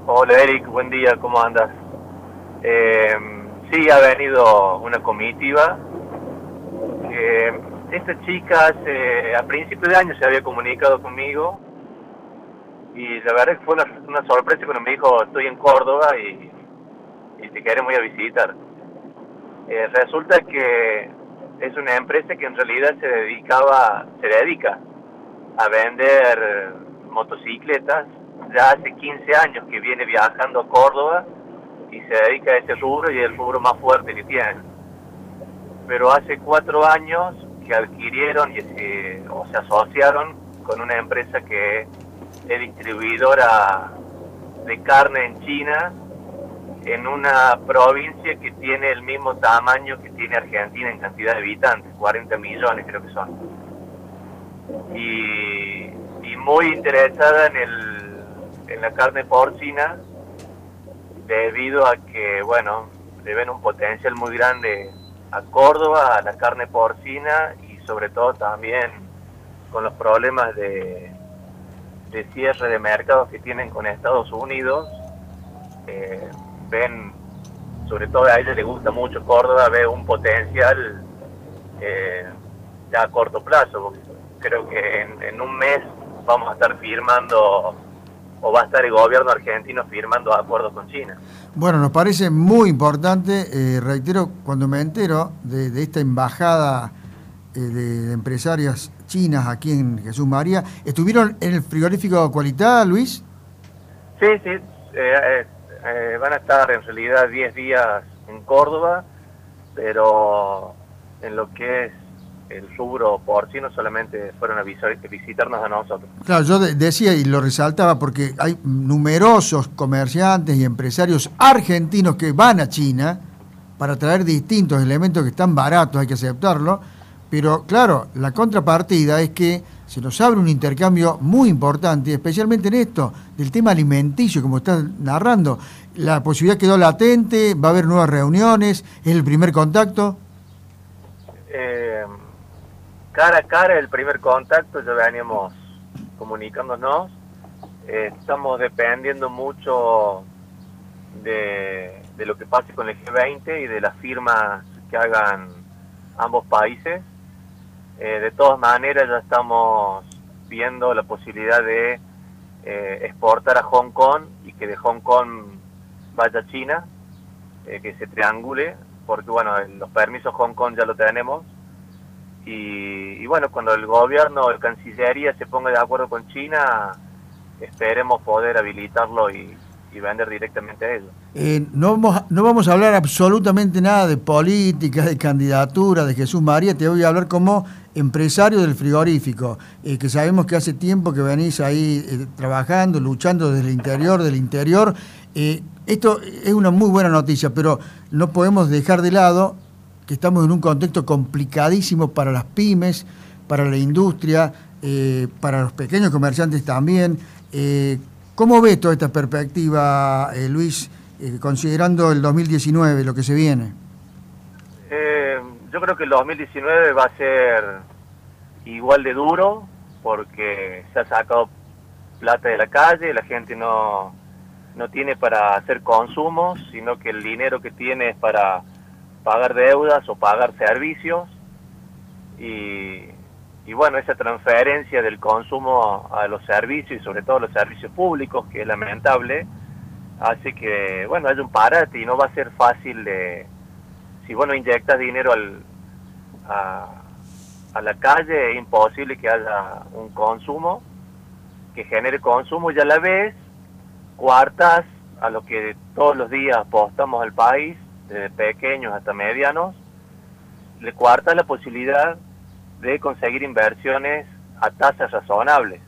Hola Eric, buen día, ¿cómo andas? Sí, ha venido una comitiva. Esta chica a principios de año se había comunicado conmigo y la verdad que fue una sorpresa cuando me dijo estoy en Córdoba y te queremos ir a visitar. Resulta que es una empresa que en realidad se dedica a vender motocicletas. Ya hace 15 años que viene viajando a Córdoba y se dedica a ese rubro y es el rubro más fuerte que tiene. Pero hace 4 años que adquirieron o se asociaron con una empresa que es distribuidora de carne en China, en una provincia que tiene el mismo tamaño que tiene Argentina en cantidad de habitantes, 40 millones creo que son. Y muy interesada en la carne porcina, debido a que, bueno, le ven un potencial muy grande a Córdoba, a la carne porcina, y sobre todo también con los problemas de cierre de mercados que tienen con Estados Unidos. Ven, sobre todo a ella le gusta mucho Córdoba, ve un potencial ya a corto plazo, porque creo que en un mes vamos a estar firmando, o va a estar el gobierno argentino firmando acuerdos con China. Bueno, nos parece muy importante, reitero, cuando me entero de esta embajada de empresarias chinas aquí en Jesús María, ¿estuvieron en el frigorífico Cualidad, Luis? Sí, sí, van a estar en realidad 10 días en Córdoba, pero en lo que es el rubro porcino solamente fueron a visitarnos a nosotros. Claro, yo decía y lo resaltaba porque hay numerosos comerciantes y empresarios argentinos que van a China para traer distintos elementos que están baratos, hay que aceptarlo, pero claro, la contrapartida es que se nos abre un intercambio muy importante, especialmente en esto, del tema alimenticio, como estás narrando. La posibilidad quedó latente, va a haber nuevas reuniones, es el primer contacto. Cara a cara, el primer contacto, ya veníamos comunicándonos. Estamos dependiendo mucho de lo que pase con el G20 y de las firmas que hagan ambos países. De todas maneras, ya estamos viendo la posibilidad de exportar a Hong Kong y que de Hong Kong vaya a China, que se triangule, porque bueno, los permisos Hong Kong ya lo tenemos. Y bueno, cuando el gobierno, el Cancillería se ponga de acuerdo con China, esperemos poder habilitarlo y vender directamente a ellos. No vamos a hablar absolutamente nada de política, de candidatura, de Jesús María, te voy a hablar como empresario del frigorífico, que sabemos que hace tiempo que venís ahí trabajando, luchando desde el interior del interior. Esto es una muy buena noticia, pero no podemos dejar de lado que estamos en un contexto complicadísimo para las pymes, para la industria, para los pequeños comerciantes también. ¿Cómo ves toda esta perspectiva, Luis, considerando el 2019, lo que se viene? Yo creo que el 2019 va a ser igual de duro, porque se ha sacado plata de la calle, la gente no tiene para hacer consumos, sino que el dinero que tiene es para pagar deudas o pagar servicios, y bueno, esa transferencia del consumo a los servicios y sobre todo los servicios públicos, que es lamentable, hace que, bueno, haya un parate y no va a ser fácil si vos no inyectas dinero a la calle, es imposible que haya un consumo, que genere consumo, y a la vez coartas a lo que todos los días apostamos al país, desde pequeños hasta medianos, le coartas la posibilidad de conseguir inversiones a tasas razonables.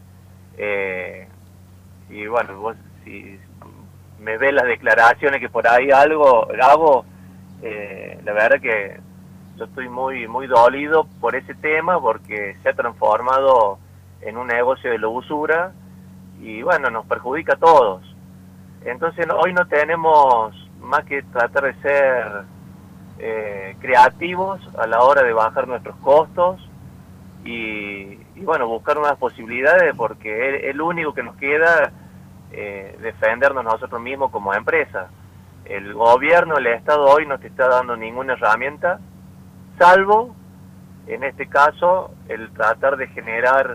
Y bueno, vos si me ves las declaraciones que por ahí hago, la verdad que yo estoy muy dolido por ese tema, porque se ha transformado en un negocio de la usura y bueno, nos perjudica a todos. Entonces hoy no tenemos más que tratar de ser creativos a la hora de bajar nuestros costos y bueno, buscar nuevas posibilidades, porque es lo único que nos queda defendernos nosotros mismos como empresa. El gobierno, el Estado hoy no te está dando ninguna herramienta, salvo, en este caso, el tratar de generar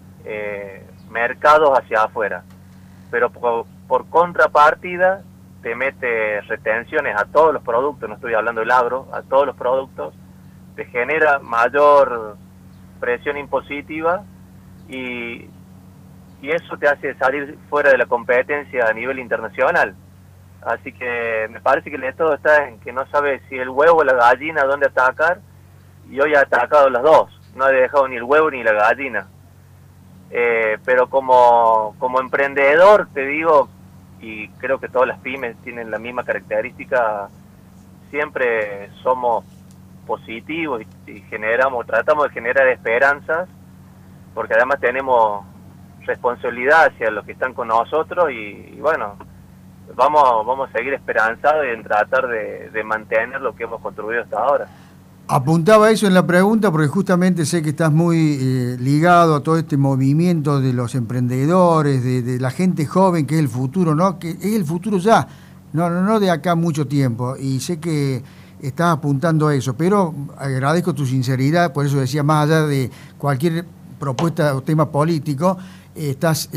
mercados hacia afuera. Pero por contrapartida, te mete retenciones a todos los productos, no estoy hablando del agro, a todos los productos, te genera mayor presión impositiva y eso te hace salir fuera de la competencia a nivel internacional. Así que me parece que el Estado está en que no sabe si el huevo o la gallina dónde atacar, y hoy ha atacado las dos, no ha dejado ni el huevo ni la gallina. Pero como emprendedor te digo, y creo que todas las pymes tienen la misma característica, siempre somos positivos y tratamos de generar esperanzas, porque además tenemos responsabilidad hacia los que están con nosotros y bueno, vamos a seguir esperanzados en tratar de mantener lo que hemos construido hasta ahora. Apuntaba eso en la pregunta porque justamente sé que estás muy ligado a todo este movimiento de los emprendedores, de la gente joven, que es el futuro, ¿no? Que es el futuro ya, no de acá mucho tiempo, y sé que estás apuntando a eso, pero agradezco tu sinceridad, por eso decía, más allá de cualquier propuesta o tema político, estás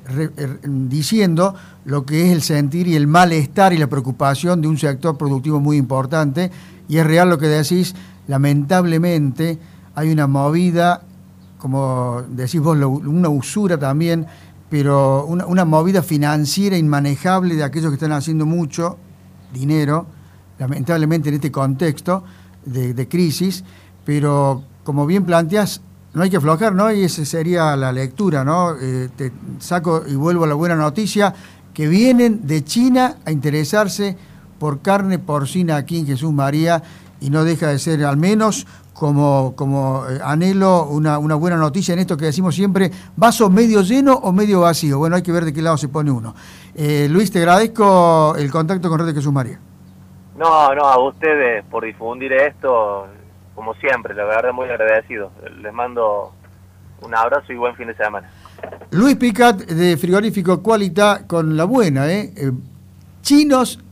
diciendo lo que es el sentir y el malestar y la preocupación de un sector productivo muy importante, y es real lo que decís. Lamentablemente hay una movida, como decís vos, una usura también, pero una movida financiera inmanejable de aquellos que están haciendo mucho dinero, lamentablemente en este contexto de crisis, pero como bien planteás, no hay que aflojar, ¿no? Y esa sería la lectura, ¿no? Te saco y vuelvo a la buena noticia, que vienen de China a interesarse por carne porcina aquí en Jesús María, y no deja de ser, al menos como anhelo, una buena noticia en esto que decimos siempre, vaso medio lleno o medio vacío. Bueno, hay que ver de qué lado se pone uno. Luis, te agradezco el contacto con Red de Jesús María. No, a ustedes por difundir esto, como siempre, la verdad muy agradecido. Les mando un abrazo y buen fin de semana. Luis Picat, de Frigorífico Qualita, con la buena, chinos